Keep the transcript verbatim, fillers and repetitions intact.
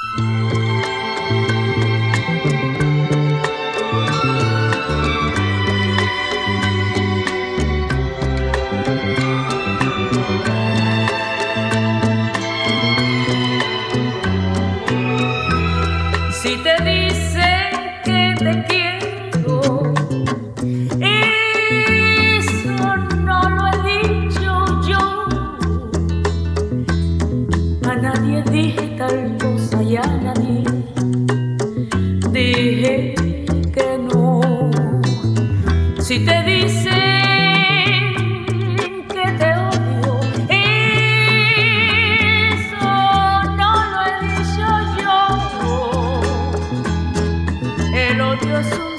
Si te dicen que te quiero, eso no lo he dicho yo. A nadie dije tal cosa y a nadie dije que no. Si te dicen que te odio, eso no lo he dicho yo. El odio es